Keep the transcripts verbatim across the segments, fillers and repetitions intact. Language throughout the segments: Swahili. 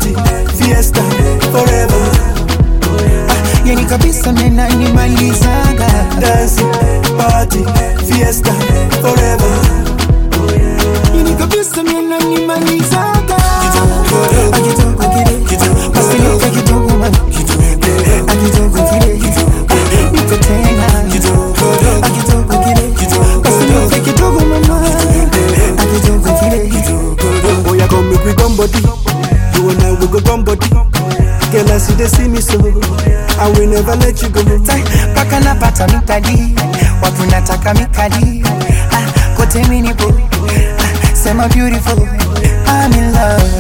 party, fiesta, forever. Ah, yani kabisa mena nimalizaga. Dance, party, fiesta, forever. Yani kabisa mena nimalizaga. Akitoka kile, basi nita kidogo man. Akitoka kile, niko tena. Akitoka kile, basi nita kidogo mama. Akitoka kile, oh yeah, come make we gum body. You and I we go gum body. Girl, I see they see me so, I will never let you go. Paka napata mikadi, watu nataka mikadi. Ah, kote minipo, ah, sema beautiful, I'm in love.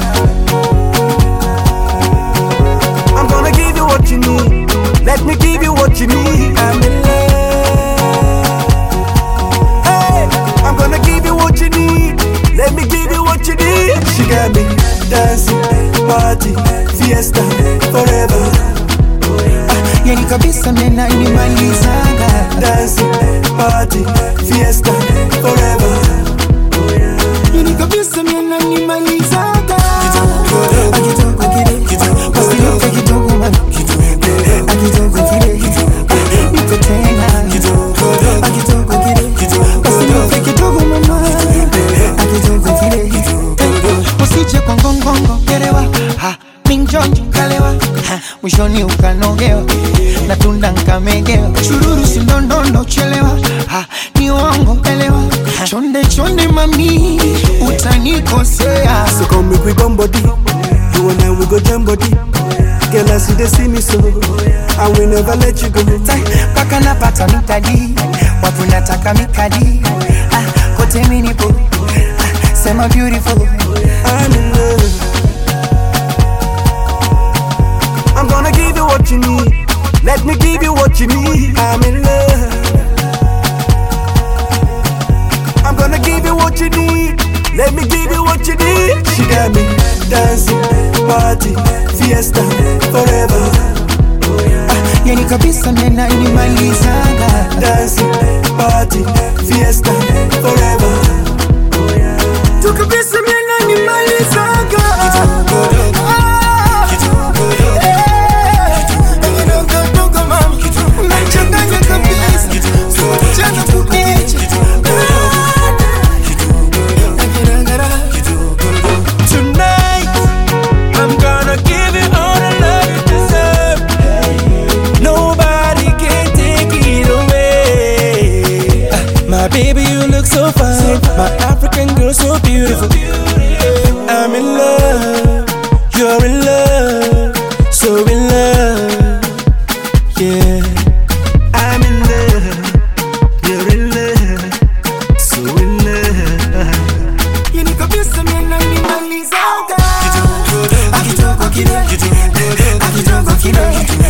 I'm gonna give you what you need. Let me give you what you need. I'm in love. Hey, I'm gonna give you what you need. Let me give you what you need. She got me dancing, party, fiesta, forever. Ah, yani kabisa mena nimalizaga. Dancing, party, fiesta, forever. Yani kabisa mena nimalizaga. Akitoka kile, basi nita kidogo man. Akitoka kile, niko tena. Akitoka kile, basi nita kidogo mama. Akitoka kile, usije kwa ngongongo kerewa. Ha, minjonjo kalewa. Ha, mwishoni ukanogewa. Na tunda nkamegewa. Chururu sindondondo chelewa. Ha, ni uongo elewa. Chonde chonde mami, utanikosea. So come make we gum body. You and I we go jam body. Girl, I see they see me so, I will never let you go. Paka napata mikadi, watu nataka mikadi. Ah, kote minipo, ah, sema beautiful, I'm in love. I'm gonna give you what you need. Let me give you what you need. I'm in love. I'm gonna give you what you need. Let me give you what you need. She got me dancing, party, fiesta, forever. ah, yani kabisa mena nimalizaga. Dancing, party, fiesta, forever. Tu kabisa mena nimalizaga. Baby, you look so fine. My African girl, so beautiful. I'm in love. You're in love. So in love. Yeah. I'm in love. You're in love. So in love. Yani kabisa mena nimalizaga. Akitoka kile, akitoka kile,